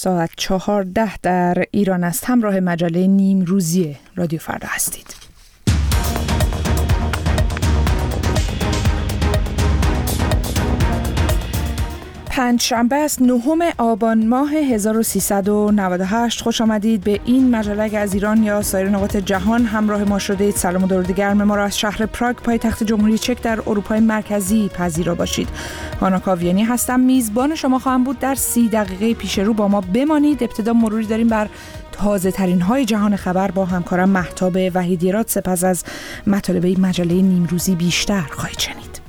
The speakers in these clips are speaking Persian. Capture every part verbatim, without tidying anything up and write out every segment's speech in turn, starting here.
ساعت چهارده در ایران است. همراه مجله نیم روزی رادیو فردا هستید. پنجشنبه است، نهم آبان ماه هزار و سیصد و نود و هشت. خوش آمدید به این مجله. از ایران یا سایر نقاط جهان همراه ما شدید. سلام و درود گرم ما را از شهر پراگ پایتخت جمهوری چک در اروپای مرکزی پذیرا باشید. هانا کاویانی هستم، میزبان شما خواهم بود. در سی دقیقه پیش رو با ما بمانید. ابتدا مروری داریم بر تازه ترین های جهان خبر با همکارم مهتاب وحیدی‌راد. سپس از مطالب این مجله نیم روزی بیشتر خواهید شنید.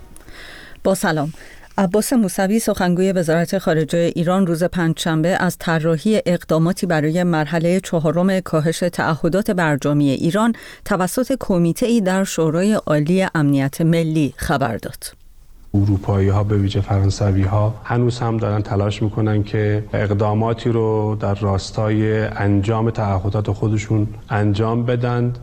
با سلام. عباس موسوی سخنگوی وزارت خارجه ایران روز پنجشنبه از طراحی اقداماتی برای مرحله چهارم کاهش تعهدات برجامی ایران توسط کمیته‌ای در شورای عالی امنیت ملی خبر داد. اروپایی ها به ویژه فرانسوی ها هنوز هم دارن تلاش میکنن که اقداماتی رو در راستای انجام تعهدات خودشون انجام بدن،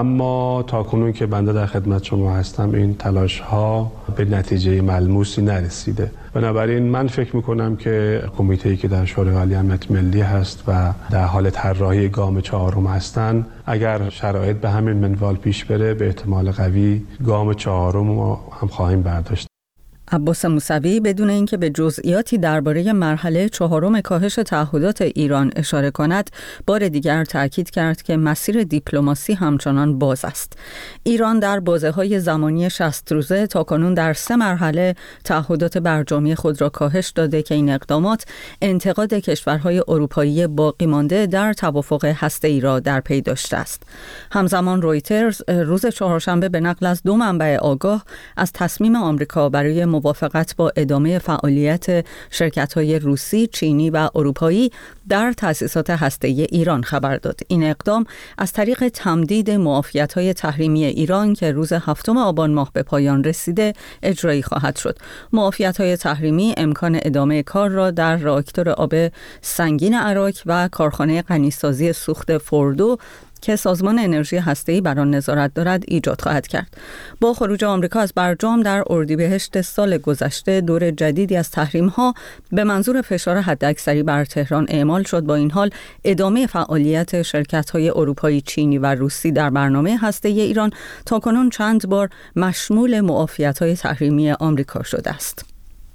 اما تاکنون که بنده در خدمت شما هستم این تلاش ها به نتیجه ملموسی نرسیده. بنابراین من فکر میکنم که کمیته‌ای که در شورای عالی امنیت ملی هست و در حال طراحی گام چهارم هستن، اگر شرایط به همین منوال پیش بره به احتمال قوی گام چهارم رو هم خواهیم برداشت. عباس موسوی بدون اینکه به جزئیاتی درباره مرحله چهارم کاهش تعهدات ایران اشاره کند، بار دیگر تاکید کرد که مسیر دیپلماسی همچنان باز است. ایران در بازه‌های زمانی شصت روزه تاکنون در سه مرحله تعهدات برجامی خود را کاهش داده که این اقدامات انتقاد کشورهای اروپایی باقی مانده در توافق هسته‌ای را در پی داشته است. همزمان رویترز روز چهارشنبه به نقل از دو منبع آگاه از تصمیم آمریکا برای موافقت با ادامه فعالیت شرکت‌های روسی، چینی و اروپایی در تأسیسات هسته‌ای ایران خبر داد. این اقدام از طریق تمدید معافیت‌های تحریمی ایران که روز هفتم آبان ماه به پایان رسیده اجرایی خواهد شد. معافیت‌های تحریمی امکان ادامه کار را در راکتور آب سنگین عراق و کارخانه غنیسازی سوخت فوردو که سازمان انرژی هسته‌ای بر آن نظارت دارد ایجاد خواهد کرد. با خروج آمریکا از برجام در اردیبهشت سال گذشته، دور جدیدی از تحریم‌ها به منظور فشار حداکثری بر تهران اعمال شد. با این حال ادامه فعالیت شرکت‌های اروپایی، چینی و روسی در برنامه هسته‌ای ایران تاکنون چند بار مشمول معافیت‌های تحریمی آمریکا شده است.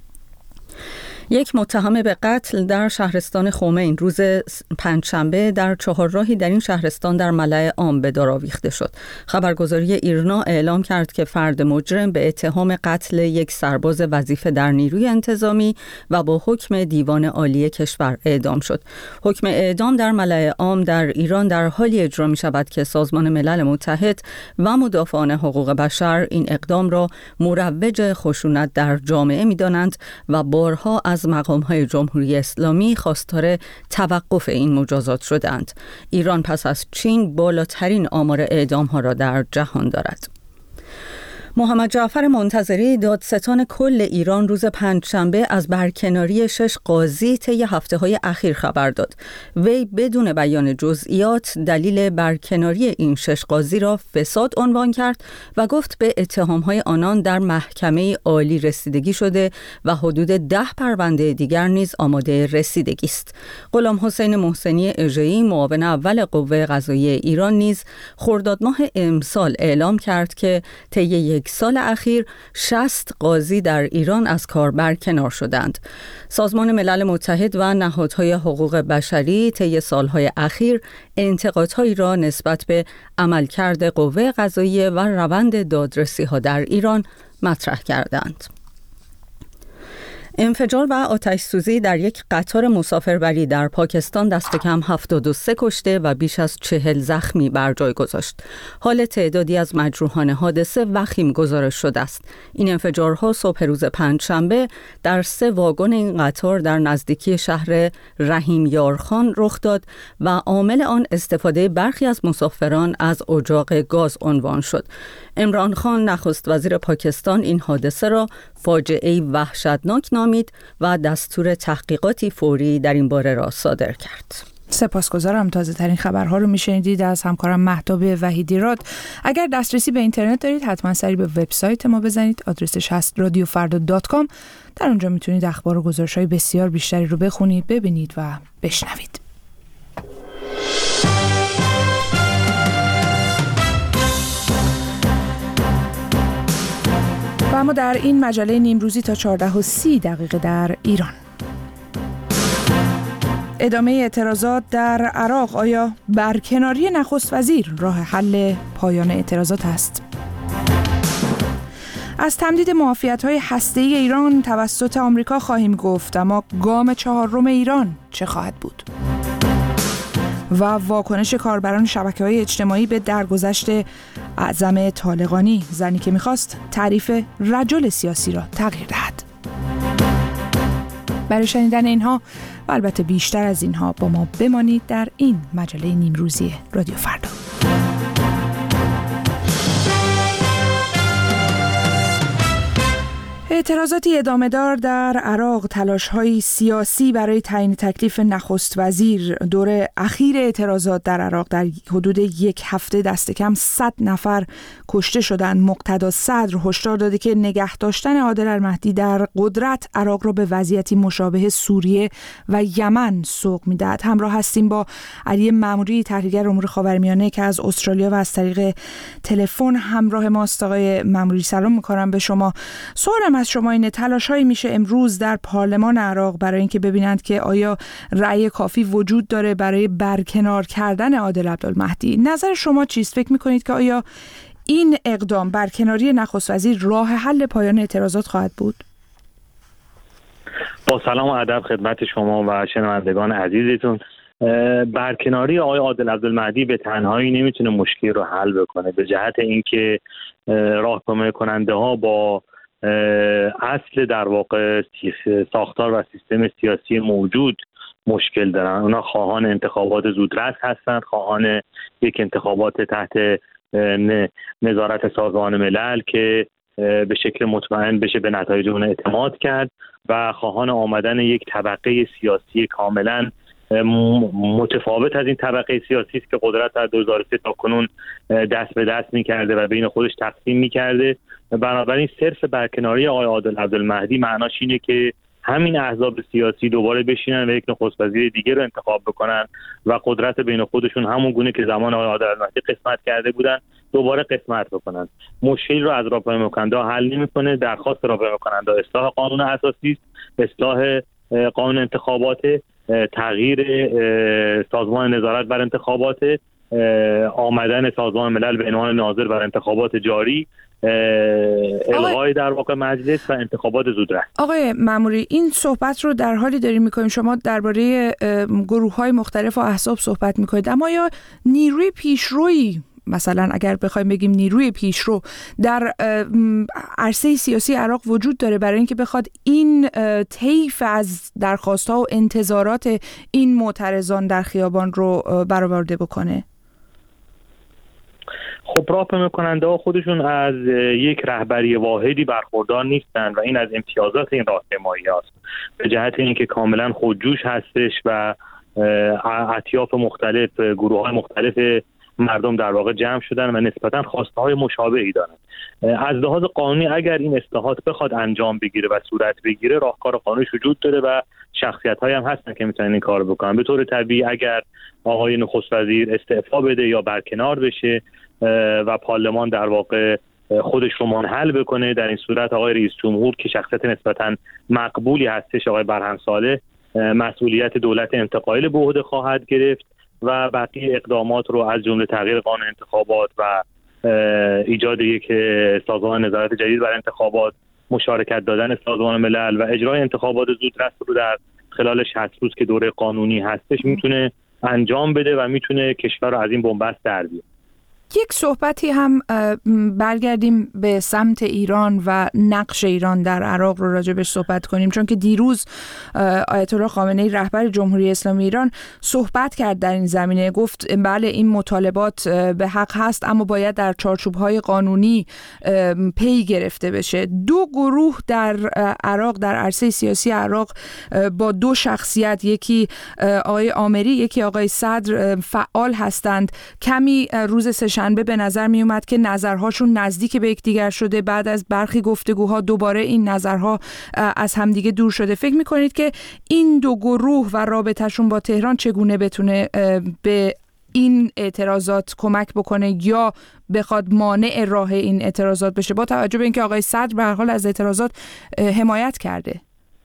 یک متهم به قتل در شهرستان خومین روز پنجشنبه در چهارراهی در این شهرستان در ملأ عام به دار آویخته شد. خبرگزاری ایرنا اعلام کرد که فرد مجرم به اتهام قتل یک سرباز وظیفه در نیروی انتظامی و با حکم دیوان عالی کشور اعدام شد. حکم اعدام در ملأ عام در ایران در حالی اجرا می شود که سازمان ملل متحد و مدافعان حقوق بشر این اقدام را مروج خشونت در جامعه می دانند و بارها از از مقام‌های جمهوری اسلامی خواستار توقف این مجازات شدند. ایران پس از چین بالاترین آمار اعدام‌ها را در جهان دارد. محمد جعفر منتظری دادستان کل ایران روز پنجشنبه از برکناری شش قاضی طی هفته‌های اخیر خبر داد. وی بدون بیان جزئیات دلیل برکناری این شش قاضی را فساد عنوان کرد و گفت به اتهام‌های آنان در محکمه عالی رسیدگی شده و حدود ده پرونده دیگر نیز آماده رسیدگی است. غلام حسین محسنی اژه‌ای معاون اول قوه قضاییه ایران نیز خرداد ماه امسال اعلام کرد که طی یک سال اخیر شصت قاضی در ایران از کار برکنار شدند. سازمان ملل متحد و نهادهای حقوق بشری طی سالهای اخیر انتقادهایی را نسبت به عملکرد قوه قضاییه و روند دادرسی‌ها در ایران مطرح کردند. انفجار و آتش‌سوزی در یک قطار مسافربری در پاکستان دست کم هفتاد و سه کشته و بیش از چهل زخمی بر جای گذاشت. حال تعدادی از مجروحان حادثه وخیم گزارش شده است. این انفجارها صبح روز پنجشنبه در سه واگن این قطار در نزدیکی شهر رحیم یارخان رخ داد و عامل آن استفاده برخی از مسافران از اجاق گاز عنوان شد. عمران خان نخست وزیر پاکستان این حادثه را فاجعه‌ای وحشتناک نامید و دستور تحقیقاتی فوری در این باره را صادر کرد. سپاسگزارم. تازه ترین خبرها رو میشنیدید از همکارم مهتاب وحیدی راد. اگر دسترسی به اینترنت دارید حتما سری به وبسایت ما بزنید. آدرسش هست رادیو فردا دات کام. در اونجا میتونید اخبار و گزارش‌های بسیار بیشتری رو بخونید، ببینید و بشنوید. و اما در این مجله نیمروزی تا چهارده و سی دقیقه در ایران. ادامه اعتراضات در عراق. آیا برکناری نخست وزیر راه حل پایان اعتراضات است؟ از تمدید معافیت‌های هسته‌ای ایران توسط آمریکا خواهیم گفت، اما گام چهارم ایران چه خواهد بود؟ و واکنش کاربران شبکه‌های اجتماعی به درگذشت اعظم طالقانی، زنی که می‌خواست تعریف رجل سیاسی را تغییر دهد. برای شنیدن اینها و البته بیشتر از اینها با ما بمانید در این مجله نیمروزی رادیو فردا. اعتراضاتی ادامه دار در عراق، تلاش‌های سیاسی برای تعیین تکلیف نخست وزیر. دور اخیر اعتراضات در عراق در حدود یک هفته دست کم صد نفر کشته شدند. مقتدا صدر هشدار داده که نگه داشتن عادل المهدی در قدرت عراق را به وضعیتی مشابه سوریه و یمن سوق می‌دهد. همراه هستیم با علی ماموری، تحلیلگر امور خاورمیانه که از استرالیا و از طریق تلفن همراه ماست. آقای ماموری سلام می‌کنم به شما. سوالم از شما اینه، تلاش‌هایی میشه امروز در پارلمان عراق برای اینکه ببینند که آیا رأی کافی وجود داره برای برکنار کردن عادل عبدالمهدی. نظر شما چیست؟ فکر میکنید که آیا این اقدام برکناری نخست وزیر راه حل پایان اعتراضات خواهد بود؟ با سلام و ادب خدمت شما و شنوندگان عزیزتون. برکناری آقای عادل عبدالمهدی به تنهایی نمیتونه مشکل رو حل بکنه، به جهت اینکه راهنمایی کننده ها با اصل در واقع ساختار و سیستم سیاسی موجود مشکل دارن. اونا خواهان انتخابات زودرس هستند، خواهان یک انتخابات تحت نظارت سازمان ملل که به شکل مطمئن بشه به نتایج اون اعتماد کرد و خواهان آمدن یک طبقه سیاسی کاملا متفاوت از این طبقه سیاسی است که قدرت در دو هزار و سه تا کنون دست به دست می‌کرده و بین خودش تقسیم می‌کرده. بنابراین صرف برکناری آقای عادل عبدالمهدی معناش اینه که همین احزاب سیاسی دوباره بشینن و یک نخست وزیر دیگه رو انتخاب بکنن و قدرت بین خودشون همون گونه که زمان آقای عادل عبدالمهدی قسمت کرده بودن دوباره قسمت بکنن. مشکل رو از راهپیمایی کننده حل نمی‌کنه. درخواست راهپیمایی کننده اصلاح قانون اساسی است، اصلاح قانون انتخابات، تغییر سازمان نظارت بر انتخابات، آمدن سازمان ملل به عنوان ناظر بر انتخابات جاری، الغای در واقع مجلس و انتخابات زودرس. آقای ماموری، این صحبت رو در حالی داریم میکنیم شما درباره گروه‌های مختلف و احزاب صحبت میکنید، اما یا نیروی پیشرویی، مثلا اگر بخوایم بگیم نیروی پیشرو در عرصه سیاسی عراق وجود داره برای اینکه بخواد این طیف از درخواست‌ها و انتظارات این معترضان در خیابان رو برآورده بکنه؟ خب راهپیمایی کننده ها خودشون از یک رهبری واحدی برخوردار نیستن و این از امتیازات این راهپیمایی هست، به جهت اینکه کاملا خودجوش هستش و اطیاف مختلف، گروه های مختلف مردم در واقع جمع شدن و نسبتاً خواسته های مشابهی دارند. از لحاظ قانونی اگر این اصلاحات بخواد انجام بگیره و صورت بگیره، راهکار قانونی وجود داره و شخصیت های هم هستن که میتونن این کارو بکنن. به طور طبیعی اگر آقای نخست وزیر استعفا بده یا برکنار بشه و پارلمان در واقع خودش رو منحل بکنه، در این صورت آقای رئیس جمهور که شخصیت نسبتاً مقبولی هستش، آقای برهم صالح، مسئولیت دولت انتقالی به عهده خواهد گرفت و بقیه اقدامات رو از جمله تغییر قانون انتخابات و ایجاد یک سازمان نظارت جدید بر انتخابات، مشارکت دادن سازمان ملل و اجرای انتخابات زودرس رو در خلال شصت روز که دوره قانونی هستش میتونه انجام بده و میتونه کشور رو از این بنبست در بیاره. یک صحبتی هم برگردیم به سمت ایران و نقش ایران در عراق رو راجبش صحبت کنیم، چون که دیروز آیت الله خامنه‌ای رهبر جمهوری اسلامی ایران صحبت کرد در این زمینه. گفت بله این مطالبات به حق هست اما باید در چارچوب‌های قانونی پی گرفته بشه. دو گروه در عراق، در عرصه سیاسی عراق با دو شخصیت، یکی آقای آمری یکی آقای صدر، فعال هستند. کمی روز سه‌شنبه به نظر می اومد که نظرهاشون نزدیک به یکدیگر شده. بعد از برخی گفتگوها دوباره این نظرها از همدیگه دور شده. فکر می کنید که این دو گروه و رابطهشون با تهران چگونه بتونه به این اعتراضات کمک بکنه یا بخواد مانع راه این اعتراضات بشه، با توجه به اینکه آقای صدر به هر حال از اعتراضات حمایت کرده؟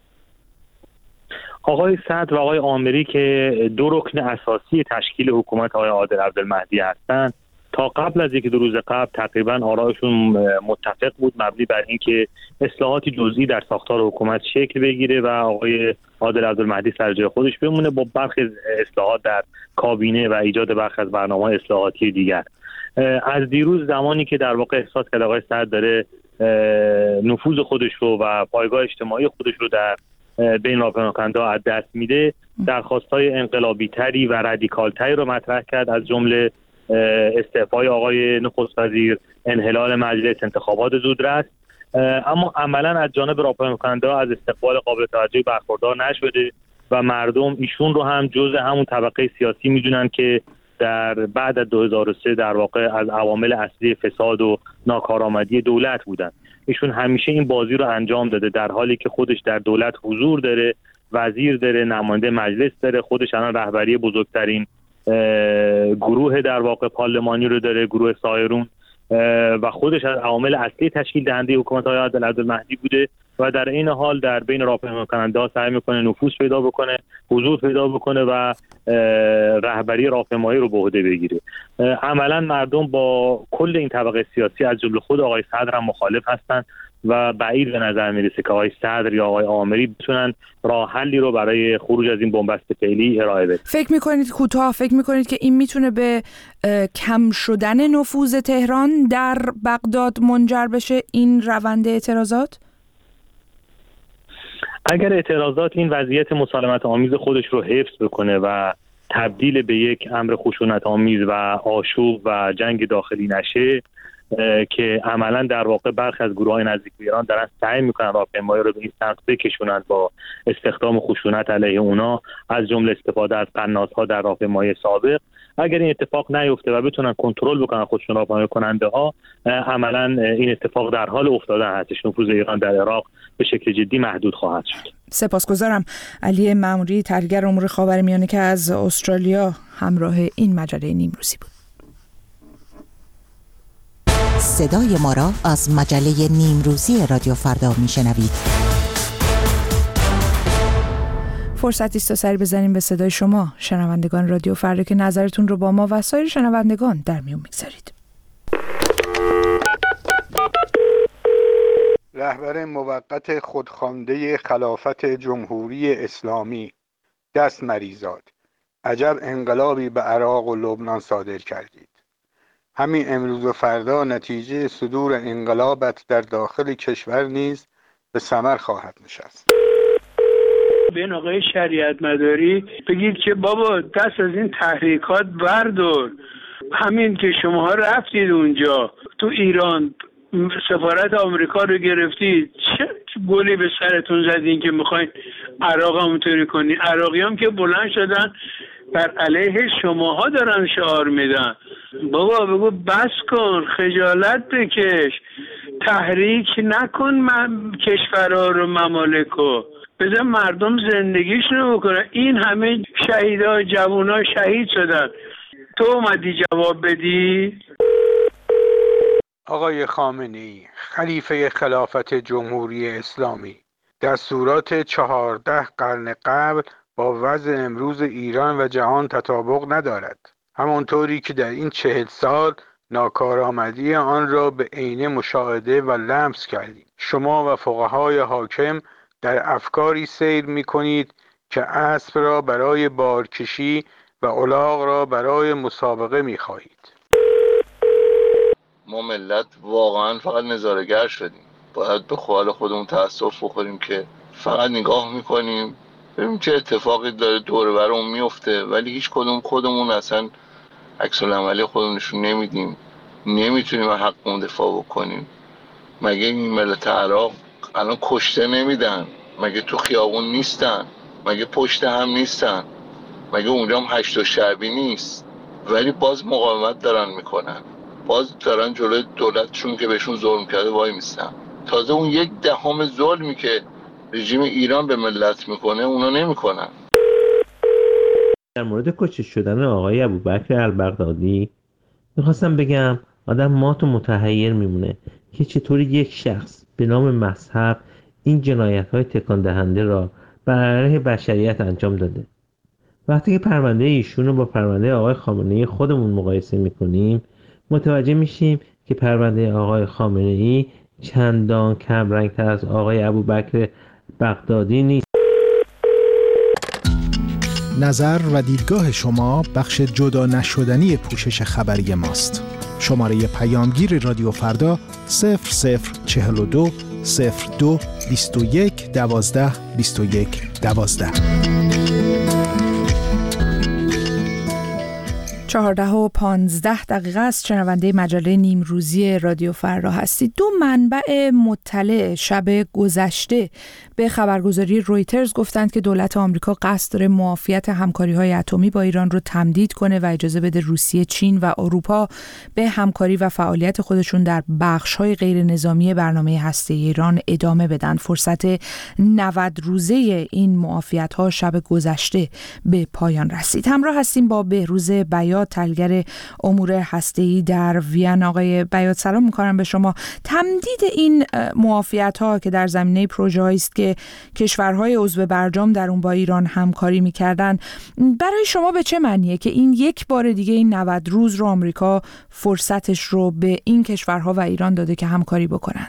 آقای صدر و آقای آمری که دو رکن اساسی تشکیل حکومت آقای عادل عبدالمهدی هستند، تا قبل از یکی دو روز قبل تقریبا آرایشون متفق بود، مبنی بر اینکه اصلاحات جزئی در ساختار حکومت شکل بگیره و آقای عادل عبدالمهدی سر جای خودش بمونه، با برخی اصلاحات در کابینه و ایجاد برخی از برنامه‌های اصلاحاتی دیگر. از دیروز زمانی که در واقع احساس کرد آقای صدر داره نفوذ خودش رو و پایگاه اجتماعی خودش رو در بین راهپیماینده‌ها از دست میده، درخواست‌های انقلابی‌تری و رادیکال‌تری رو مطرح کرد، از جمله استعفای آقای نخست وزیر، انحلال مجلس، انتخابات زودرس. اما عملاً از جانب راهپیماینده‌ها از استقبال قابل توجهی برخوردار نشده و مردم ایشون رو هم جزء همون طبقه سیاسی میدونن که در بعد از دو هزار و سه در واقع از عوامل اصلی فساد و ناکارآمدی دولت بودن. ایشون همیشه این بازی رو انجام داده، در حالی که خودش در دولت حضور داره، وزیر داره، نماینده مجلس داره، خودش الان رهبری بزرگترین گروه در واقع پارلمانی رو داره، گروه سایرون، و خودش از عوامل اصلی تشکیل دهنده حکومت آقای عادل عبدالمهدی بوده و در این حال در بین راهپیماینده‌ها سعی میکنه نفوذ پیدا بکنه، حضور پیدا بکنه و رهبری راهپیمایی رو به عهده بگیره. عملا مردم با کل این طبقه سیاسی از جمله خود آقای صدر هم مخالف هستند و بعید به نظر میرسه که آقای صدر یا آقای آمری بتونن راه حلی رو برای خروج از این بنبست فعلی ارائه بدن. فکر میکنید کوتاه فکر میکنید که این میتونه به کم شدن نفوذ تهران در بغداد منجر بشه، این روند اعتراضات؟ اگر اعتراضات این وضعیت مسالمت آمیز خودش رو حفظ بکنه و تبدیل به یک امر خشونت آمیز و آشوب و جنگ داخلی نشه، که عملا در واقع برخی از گروه‌های نزدیک به ایران دارن سعی میکنن راهپیمایی رو به این سمت بکشونن با استخدام خشونت علیه اونا، از جمله استفاده از قناص‌ها در راهپیمایی سابق. اگر این اتفاق نیفته و بتونن کنترل بکنن خودشون راهپیمایی کننده‌ها، عملا این اتفاق در حال افتادن هستش. نفوذ ایران در عراق به شکل جدی محدود خواهد شد. سپاسگزارم. علی مأموری، تحلیلگر امور خاورمیانه که از استرالیا همراه این مجله نیمروزی بود. صدای ما را از مجله نیمروزی رادیو فردا میشنوید. فرصتی است تا سری بزنیم به صدای شما شنوندگان رادیو فردا که نظرتون رو با ما و سایر شنوندگان در میون میگذارید. رهبر موقت خودخوانده خلافت جمهوری اسلامی دست مریزاد، عجب انقلابی به عراق و لبنان صادر کردید. همین امروز و فردا نتیجه صدور انقلابت در داخل کشور نیز به ثمر خواهد نشست. به این آقای شریعت مداری بگید که بابا دست از این تحریکات بردار. همین که شما رفتید اونجا تو ایران سفارت آمریکا رو گرفتید، چه گلی به سرتون زدین که میخواین عراق همونطوری کنین؟ عراقی هم که بلند شدن بر علیه شماها دارن شعار میدن. بابا بگو بس کن، خجالت بکش، تحریک نکن من کشورها رو، ممالکو بذار مردم زندگیشون رو بکنن. این همه شهیدا جوونا شهید شدن، تو اومدی جواب بدی؟ آقای خامنه‌ای، خلیفه خلافت جمهوری اسلامی، دستورات چهارده قرن قبل با وضع امروز ایران و جهان تطابق ندارد. همانطوری که در این چهل سال ناکارآمدی آن را به عینه مشاهده و لمس کردید. شما و فقهای حاکم در افکاری سیر می کنید که اسب را برای بارکشی و الاغ را برای مسابقه می خواهید. ما ملت واقعا فقط نظاره‌گر شدیم. باید به خیال خودمون تأسف بخوریم که فقط نگاه میکنیم ببینیم چه اتفاقی داره دور و برمون میفته، ولی هیچ کدوم خودمون اصلا عکس العملی خودمون نشون نمیدیم، نمیتونیم از حقمون دفاع بکنیم. مگه این ملت عراق الان کشته نمیدن؟ مگه تو خیابون نیستن؟ مگه پشت هم نیستن؟ مگه اونجا هم هشت و شعبی نیست؟ ولی باز مقاومت دارن میکنن، باز دارن جلوی دولتشون که بهشون ظلم کرده وای میستن. تازه اون یک دهم ظلمی که رژیم ایران به ملت میکنه اونا نمیکنن. در مورد کشته شدن آقای ابوبکر البغدادی میخواستم بگم آدم مات و متحیر میمونه که چطوری یک شخص به نام مذهب این جنایت‌های تکان دهنده را بر علیه بشریت انجام داده. وقتی که پرونده ایشون رو با پرونده آقای خامنه‌ای خودمون مقایسه میکنیم متوجه میشیم که پرونده آقای خامنه‌ای چندان کم رنگ‌تر از آقای ابوبکر بغدادی نیست. نظر و دیدگاه شما بخش جدا نشدنی پوشش خبری ماست. شماره پیامگیر رادیو فردا صفر صفر چهل و دو صفر دو بیست و یک دوازده بیست و یک دوازده. چهارده و پانزده دقیقه است. شنونده مجله نیمروزی رادیو فردا هستید. دو منبع مطلع شب گذشته به خبرگزاری رویترز گفتند که دولت آمریکا قصد داره معافیت همکاری‌های اتمی با ایران رو تمدید کنه و اجازه بده روسیه، چین و اروپا به همکاری و فعالیت خودشون در بخش‌های غیر نظامی برنامه هسته ایران ادامه بدن. فرصت نود روزه این معافیت‌ها شب گذشته به پایان رسید. همراه هستیم با بهروز بیات، تحلیلگر امور هسته‌ای در وین. آقای بیات سلام می‌کنم به شما. تمدید این معافیت‌ها که در زمینه پروژه‌هایی است که کشورهای عضو برجام در اون با ایران همکاری می‌کردن، برای شما به چه معنیه که این یک بار دیگه این نود روز رو آمریکا فرصتش رو به این کشورها و ایران داده که همکاری بکنن؟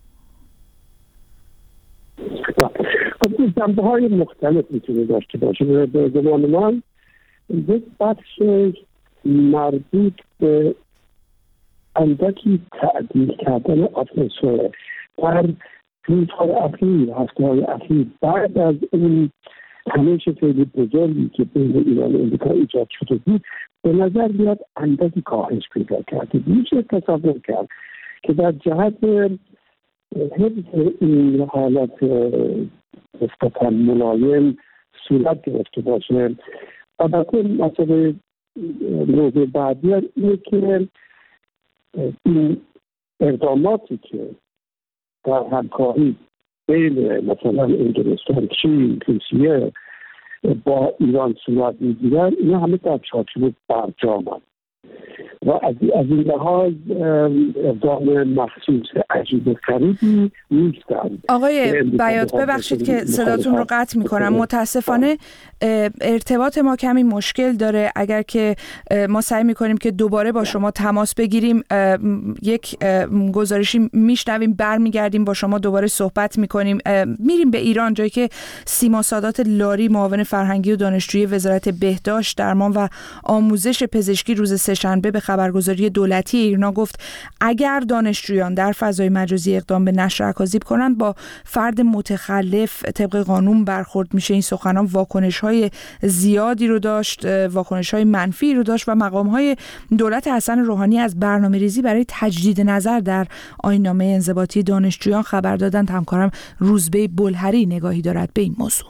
جنبه‌های مختلف میتونه داشته باشه. به گمان من یک بخش مربوط به اندکی تعدیل کردن اتمسفر در روزهای اخیر، هفته‌های اخیر، بعد از اون تنش خیلی بزرگی که بین ایران و امریکا ایجاد شده بود، به نظر میاد اندکی کاهش پیدا کرده. میشه تصور کرد که در جهت حفظ این حالت نسبتاً ملایم صورت گرفته باشه. البته مسئله موضوع بعدی اینه که این اقداماتی که در همکاری بین مثلا انگلستان، چین، روسیه با ایران صورت میگیرن، اینا همه در چارچوب برجام هست و از این لحاظ اقدام مخصوص عجیب غریبی نیستن. آقای بیات ببخشید که صداتون رو قطع میکنم. متاسفانه ارتباط ما کمی مشکل داره. اگر که ما سعی میکنیم که دوباره با شما تماس بگیریم، یک گزارشی میشنویم، برمیگردیم با شما دوباره صحبت میکنیم. میریم به ایران، جایی که سیما سادات لاری، معاون فرهنگی و دانشجوی وزارت بهداشت، درمان و آموزش پزشکی روز سه‌شنبه به خبرگزاری دولتی ایرنا گفت اگر دانشجویان در فضای مجازی اقدام به نشر اکاذیب کنند با فرد متخلف طبق قانون برخورد میشه. این سخنان واکنش‌های زیادی رو داشت، واکنش‌های منفی رو داشت و مقام‌های دولت حسن روحانی از برنامه‌ریزی برای تجدید نظر در آیین‌نامه انضباطی دانشجویان خبر دادند. همکارم روزبه بلهری نگاهی دارد به این موضوع.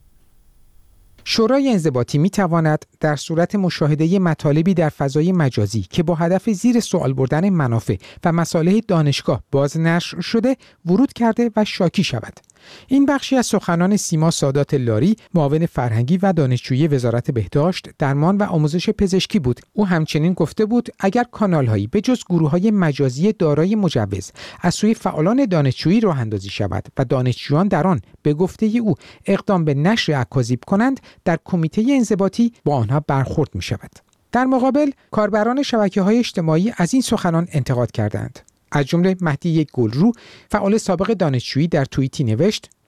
شورای انضباطی می تواند در صورت مشاهده مطالبی در فضای مجازی که با هدف زیر سوال بردن منافع و مصالح دانشگاه بازنشر شده ورود کرده و شاکی شود. این بخشی از سخنان سیما سادات لاری، معاون فرهنگی و دانشجوی وزارت بهداشت، درمان و آموزش پزشکی بود. او همچنین گفته بود اگر کانال‌هایی به جز گروه‌های مجازی دارای مجوز از سوی فعالان دانشجویی راه اندازی شود و دانشجویان در آن به گفته او اقدام به نشر اکاذیب کنند، در کمیته انضباطی با آنها برخورد می شود. در مقابل کاربران شبکه‌های اجتماعی از این سخنان انتقاد کردند. از جمله مهدی یک گلرو، فعال سابق دانشجویی، در توییتی نوشت: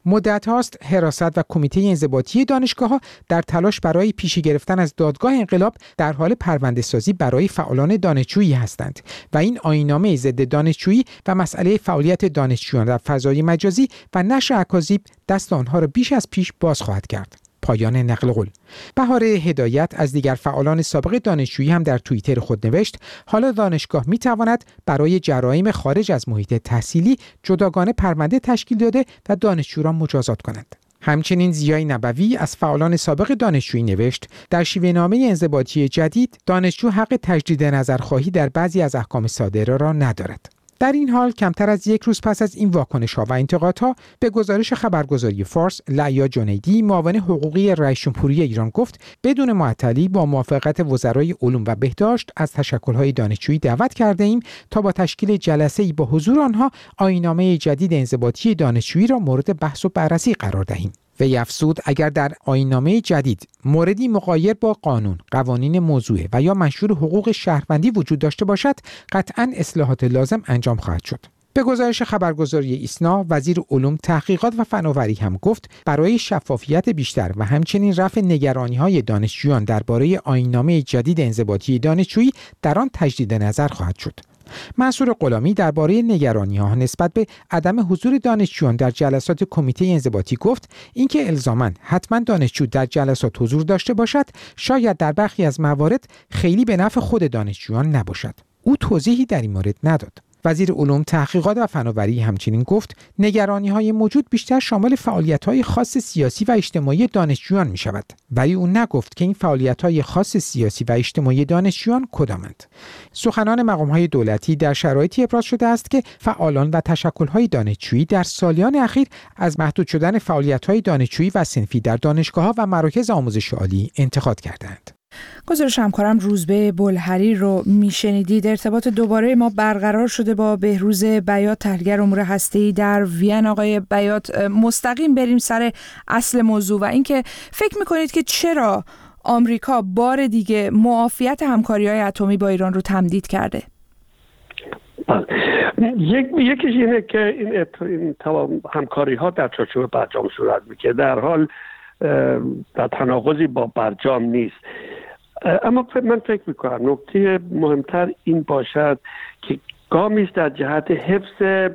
مدت هاست حراست و کمیته انضباطی دانشگاه‌ها در تلاش برای پیشی گرفتن از دادگاه انقلاب در حال پرونده‌سازی برای فعالان دانشجویی هستند و این آیین‌نامه ضد دانشجویی و مسئله فعالیت دانشجویان در فضای مجازی و نشر اکاذیب دست آنها را بیش از پیش باز خواهد کرد. پایان نقل قول. بهار هدایت از دیگر فعالان سابق دانشجویی هم در توییتر خود نوشت حالا دانشگاه می تواند برای جرایم خارج از محیط تحصیلی جداگانه پرونده تشکیل داده و دانشجو را مجازات کند. همچنین ضیای نبوی از فعالان سابق دانشجویی نوشت در شیوه‌نامه انضباطی جدید دانشجو حق تجدید نظرخواهی در بعضی از احکام صادره را ندارد. در این حال کمتر از یک روز پس از این واکنش‌ها و انتقادها به گزارش خبرگزاری فارس، لعیا جنیدی معاون حقوقی رئیس جمهوری ایران گفت بدون معطلی با موافقت وزرای علوم و بهداشت از تشکل‌های دانشجویی دعوت کرده ایم تا با تشکیل جلسه‌ای با حضور آنها آیین‌نامه جدید انضباطی دانشجویی را مورد بحث و بررسی قرار دهیم. وی افزود اگر در آیین‌نامه جدید موردی مغایر با قانون، قوانین موضوعه و یا منشور حقوق شهروندی وجود داشته باشد، قطعاً اصلاحات لازم انجام خواهد شد. به گزارش خبرگزاری ایسنا، وزیر علوم، تحقیقات و فناوری هم گفت برای شفافیت بیشتر و همچنین رفع نگرانی‌های دانشجویان درباره آیین‌نامه جدید انضباطی دانشجویی در آن تجدید نظر خواهد شد. منصور غلامی درباره نگرانی‌ها نسبت به عدم حضور دانشجویان در جلسات کمیته انضباطی گفت اینکه الزاماً حتما دانشجو در جلسات حضور داشته باشد شاید در برخی از موارد خیلی به نفع خود دانشجویان نباشد. او توضیحی در این مورد نداد. وزیر علوم، تحقیقات و فناوری همچنین گفت نگرانی‌های موجود بیشتر شامل فعالیت‌های خاص سیاسی و اجتماعی دانشجویان می‌شود، ولی او نگفت که این فعالیت‌های خاص سیاسی و اجتماعی دانشجویان کدامند. سخنان مقام‌های دولتی در شرایطی ابراز شده است که فعالان و تشکل‌های دانشجویی در سالیان اخیر از محدود شدن فعالیت‌های دانشجویی و صنفی در دانشگاه‌ها و مراکز آموزش عالی انتقاد کردند. گزارش همکارم روزبه بلحری رو میشنیدید. ارتباط دوباره ما برقرار شده با بهروز بیات، تحلیلگر امور هسته‌ای در وین. آقای بیات، مستقیم بریم سر اصل موضوع و اینکه فکر میکنید که چرا آمریکا بار دیگه معافیت همکاری‌های اتمی با ایران رو تمدید کرده؟ یک یکیش اینه که این, این تمام همکاری ها در چارچوب برجام صورت میگیره، در حال در تناقضی با برجام نیست. اما من فکر میکنم نکته مهمتر این باشد که گامی است در جهت حفظ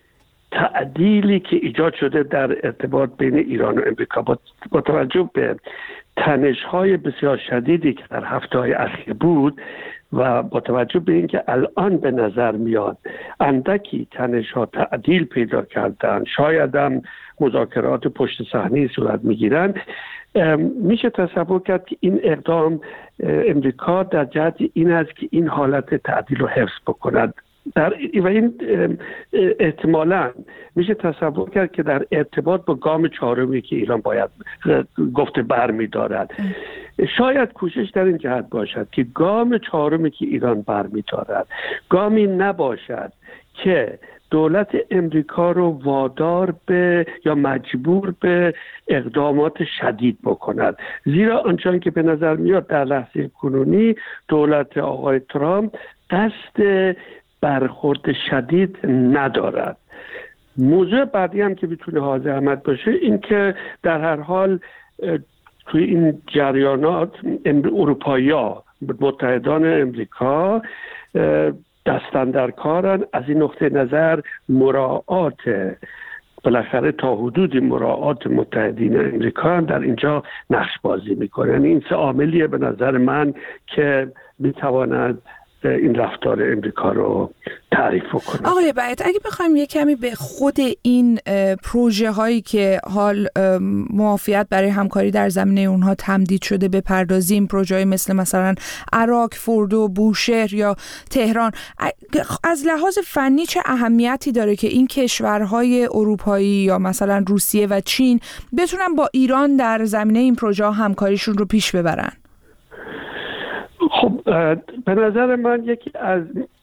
تعدیلی که ایجاد شده در ارتباط بین ایران و امریکا با توجه به تنش‌های بسیار شدیدی که در هفته‌های اخیر بود و با توجه به اینکه الان به نظر میاد اندکی تنش‌ها تعدیل پیدا کردن، شاید هم مذاکرات پشت صحنه صورت میگیرن، میشه تصور کرد که این اقدام امریکا در جهت این است که این حالت تعدیل رو حفظ بکند. در و این احتمالاً میشه تصور کرد که در ارتباط با گام چهارمی که ایران باید گفته برمی دارد، شاید کوشش در این جهت باشد که گام چهارمی که ایران برمی دارد گامی نباشد که دولت امریکا رو وادار به یا مجبور به اقدامات شدید بکند، زیرا آنچنان که به نظر میاد در لحظه کنونی دولت آقای ترامپ دست برخورد شدید ندارد. موضوع بعدی هم که میتونه حاضر احمد باشه این که در هر حال توی این جریانات اروپایی‌ها متحدان امریکا دستن در کارن از این نقطه نظر مراعات بالاخره تا حدود مراعات متحدین امریکا در اینجا نقش بازی میکنه. یعنی این سه عاملیه به نظر من که میتواند این رفتار امریکا رو تعریف کنه. آقای بیات، اگه بخوایم یه کمی به خود این پروژه هایی که حال معافیت برای همکاری در زمینه اونها تمدید شده بپردازیم، پروژه های مثل مثلا عراق، فوردو، بوشهر یا تهران، از لحاظ فنی چه اهمیتی داره که این کشورهای اروپایی یا مثلا روسیه و چین بتونن با ایران در زمینه این پروژه ها همکاریشون رو پیش ببرن؟ خب به نظر من یکی از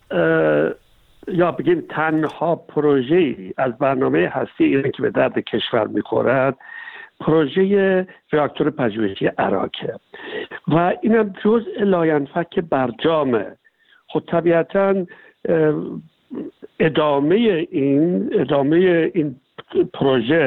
یا بگیم تنها پروژه از برنامه هستی ایران که به درد کشور میخورد پروژه راکتور پژوهشی عراقه و اینم جزء لاینفک برجامه. خب طبیعتا ادامه این ادامه این پروژه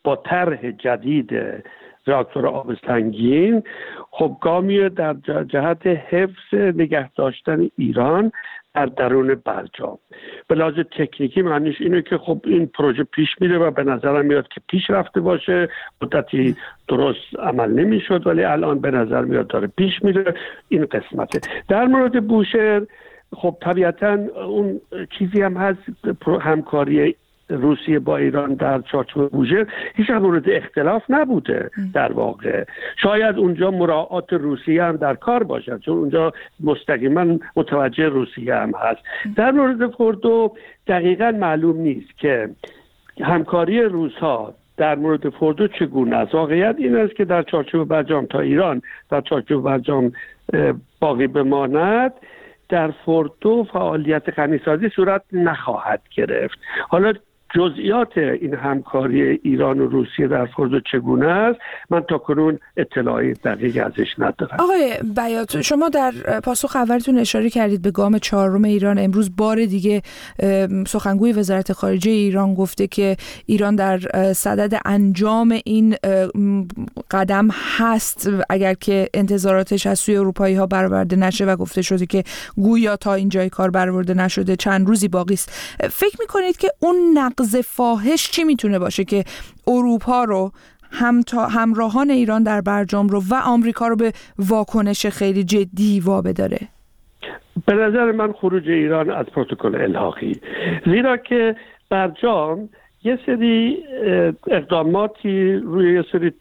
با طرح جدید راکتور آب سنگین خب گامی در جهت حفظ نگه داشتن ایران در درون برجام. به لحاظ تکنیکی معنیش اینه که خب این پروژه پیش میره و به نظرم میاد که پیش رفته باشه. مدتی درست عمل نمیشد ولی الان به نظر میاد داره پیش میره. این قسمته. در مورد بوشهر خب طبیعتا اون چیزی هم هست، همکاری روسیه با ایران در چارچوب بوشهر هیچ مورد اختلاف نبوده. در واقع شاید اونجا مراعات روسیه هم در کار باشد چون اونجا مستقیما متوجه روسیه هم هست. در مورد فردو دقیقا معلوم نیست که همکاری روس‌ها در مورد فردو چگونه است. واقعیت این است که در چارچوب برجام تا ایران در چارچوب برجام باقی بماند، در فردو فعالیت غنیسازی صورت نخواهد گرفت. حالا جزئیات این همکاری ایران و روسیه در فردو چگونه است من تا کنون اطلاعی دقیقی ازش ندارم. آقای بیات، شما در پاسخ اولتون اشاره کردید به گام چهارم ایران. امروز بار دیگه سخنگوی وزارت خارجه ایران گفته که ایران در صدد انجام این قدم هست اگر که انتظاراتش از سوی اروپایی ها برآورده نشه و گفته شده که گویا تا اینجای کار برآورده نشده، چند روزی باقی است. فکر می‌کنید که اون نقض فاحش چی میتونه باشه که اروپا رو هم تا همراهان ایران در برجام رو و آمریکا رو به واکنش خیلی جدی وابداره؟ به نظر من خروج ایران از پروتکل الحاقی، زیرا که برجام یه سری اقداماتی روی یه سری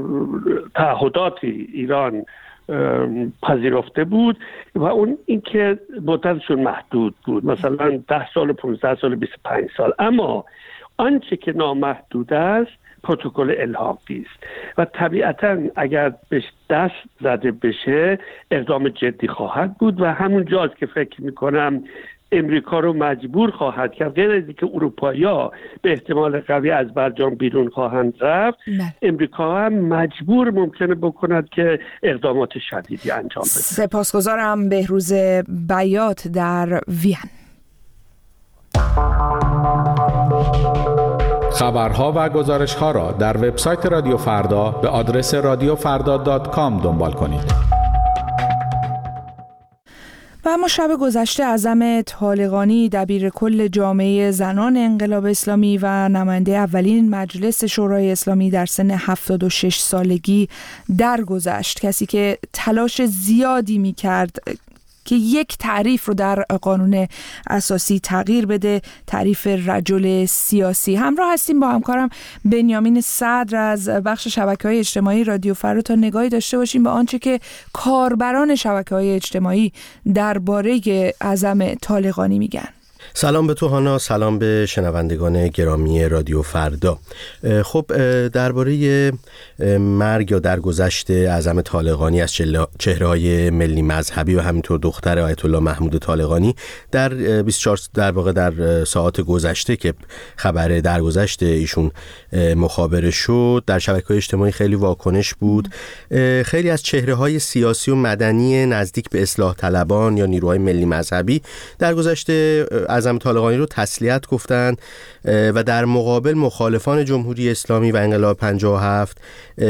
تعهداتی ایران پذیرفته بود و اون اینکه مدتشون محدود بود، مثلا ده سال، پانزده سال، بیست و پنج سال. اما آنچه که نامحدود است پروتکل الحاقی است و طبیعتا اگر بهش دست زده بشه اقدام جدی خواهد بود و همون جاست که فکر میکنم امریکا رو مجبور خواهد کرد، غیر از اینکه اروپایی‌ها به احتمال قوی از برجام بیرون خواهند رفت، امریکا هم مجبور ممکنه بکند که اقدامات شدیدی انجام بده. سپاسگزارم. بهروز بیات در وین. خبرها و گزارش‌ها را در وبسایت رادیو فردا به آدرس رادیو فردا دات کام دنبال کنید. و اما شب گذشته اعظم طالقانی دبیر کل جامعه زنان انقلاب اسلامی و نماینده اولین مجلس شورای اسلامی در سن هفتاد و شش سالگی درگذشت. کسی که تلاش زیادی می‌کرد که یک تعریف رو در قانون اساسی تغییر بده، تعریف رجل سیاسی. همراه هستیم با همکارم بنیامین صدر از بخش شبکه‌های اجتماعی رادیو فردا تا نگاهی داشته باشیم به آنچه که کاربران شبکه‌های اجتماعی درباره اعظم طالقانی میگن. سلام به تو هانا، سلام به شنوندگان گرامی رادیو فردا. خب درباره مرگ یا درگذشت اعظم طالقانی از چهره‌های ملی مذهبی و همینطور دختر آیت الله محمود طالقانی در بیست و چهار در واقع در ساعات گذشته که خبر درگذشت ایشون مخابره شد، در شبکه‌های اجتماعی خیلی واکنش بود. خیلی از چهره‌های سیاسی و مدنی نزدیک به اصلاح طلبان یا نیروهای ملی مذهبی درگذشت اعظم طالقانی رو تسلیت گفتند و در مقابل مخالفان جمهوری اسلامی و انقلاب پنجاه و هفت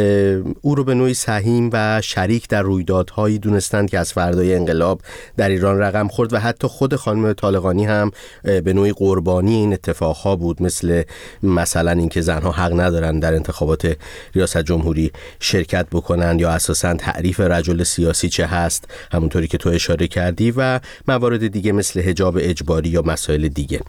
او رو به نوعی سهیم و شریک در رویدادهایی دونستند که از فردای انقلاب در ایران رقم خورد و حتی خود خانم طالقانی هم به نوعی قربانی این اتفاقها بود، مثل مثلا اینکه زنها حق ندارن در انتخابات ریاست جمهوری شرکت بکنن یا اساساً تعریف رجل سیاسی چه هست، همونطوری که تو اشاره کردی، و موارد دیگه مثل حجاب اجباری یا مسائل دیگه.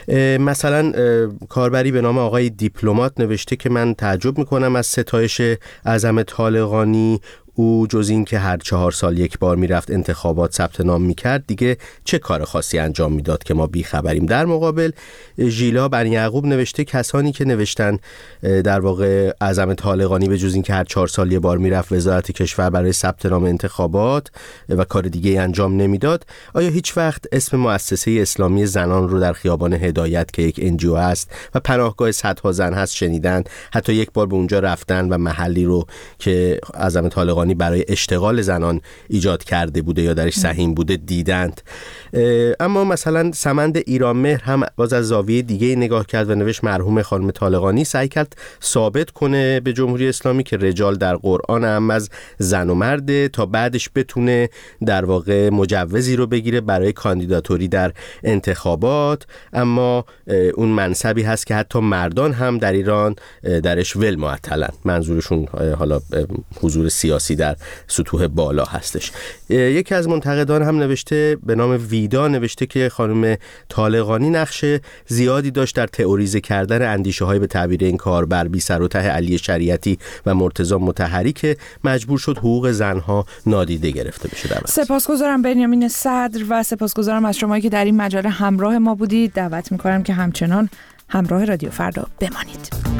مثلا کاربری به نام آقای دیپلمات نوشته که من تعجب میکنم از ستایش اعظم طالقانی. او جز این که هر چهار سال یک بار میرفت انتخابات ثبت نام میکرد دیگه چه کار خاصی انجام میداد که ما بیخبریم. در مقابل ژیلا بنی یعقوب نوشته کسانی که نوشتن در واقع اعظم طالقانی به جز این که هر چهار سال یک بار میرفت وزارت کشور برای ثبت نام انتخابات و کار دیگه انجام نمیداد، آیا هیچ وقت اسم مؤسسه اسلامی زنان رو در خیابان هدایت که یک ان جی او است و پناهگاه صدها زن هست شنیدن؟ حتی یک بار به اونجا رفتن و محلی رو که اعظم طالقانی طالقانی برای اشتغال زنان ایجاد کرده بوده یا درش سهیم بوده دیدند. اما مثلا سمند ایرانمهر هم باز از زاویه دیگه نگاه کرد و نوشت مرحوم خانم طالقانی سعی کرد ثابت کنه به جمهوری اسلامی که رجال در قرآن هم از زن و مرده تا بعدش بتونه در واقع مجوزی رو بگیره برای کاندیداتوری در انتخابات. اما اون منصبی هست که حتی مردان هم در ایران درش ول معطلن، منظورشون حالا حضور سیاسی در سطوح بالا هستش. یکی از منتقدان هم نوشته به نام ویدا نوشته که خانم طالقانی نقش زیادی داشت در تئوریزه کردن اندیشه‌های به تعبیر این کاربر بی سر و ته علی شریعتی و مرتضی مطهری که مجبور شد حقوق زنها نادیده گرفته بشه. سپاسگزارم بنیامین صدر و سپاسگزارم از شما که در این مجله همراه ما بودید. دعوت می‌کنم که همچنان همراه رادیو فردا بمانید.